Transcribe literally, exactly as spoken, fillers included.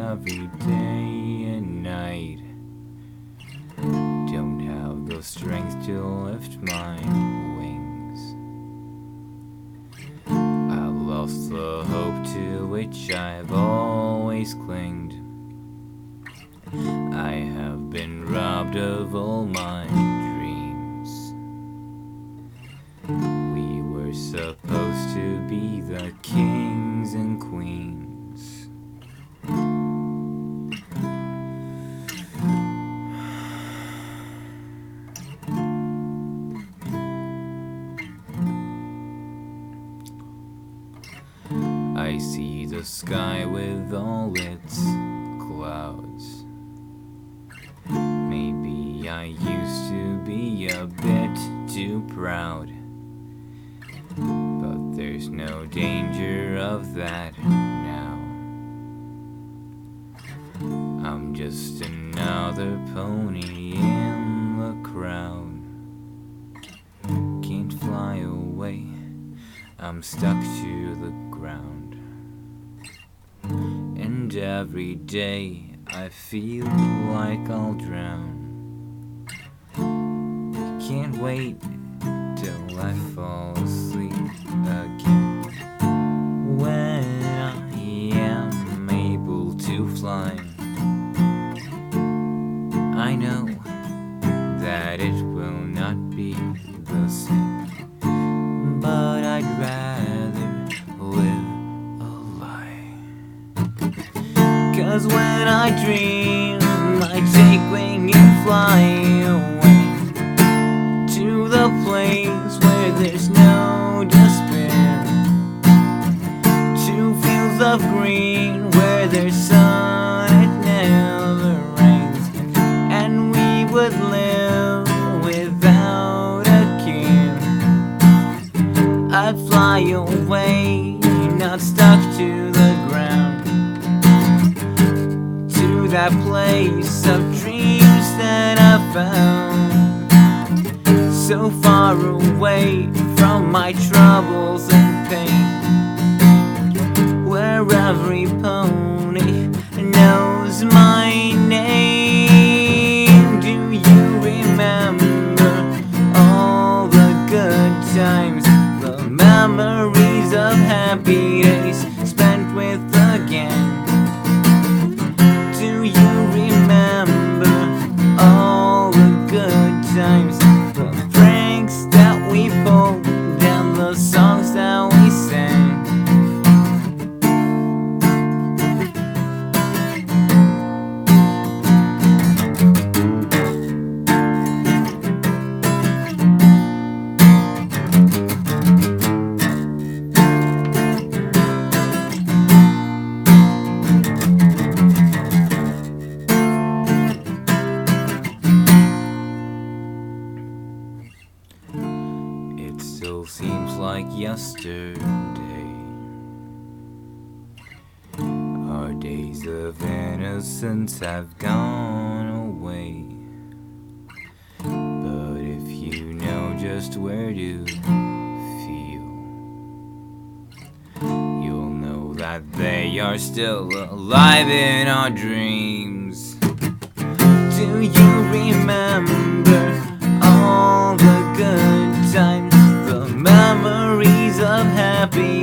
every day and night. Don't have the strength to lift my wings. I've lost the hope to which I've always clinged. I have been robbed of all my dreams. We were supposed to be the kings and queens. I see the sky with all its clouds. Maybe I used to be a bit too proud, but there's no danger of that now. I'm just another pony in the crowd. Can't fly away, I'm stuck to the ground. And every day I feel like I'll drown. Can't wait till I fall asleep again. When I am able to fly, I know that it will not be the same, but I'd rather live a lie. 'Cause when I dream, I take wing and fly away to the place where there's no despair, to fields of green where there's sun, it never rains, and we would live without a care. I'd fly away, not stuck to the ground, to that place of dreams that I found, so far away from my troubles and pain, where every pony knows my name. Do you remember all the good times, the memories of happy days spent with a gang? Do you remember all the good times, the pranks that we pulled and the songs that we sang? It still seems like yesterday. Our days of innocence have gone away. But if you know just where to feel, you'll know that they are still alive in our dreams. Do you remember all the good times, the memories of happy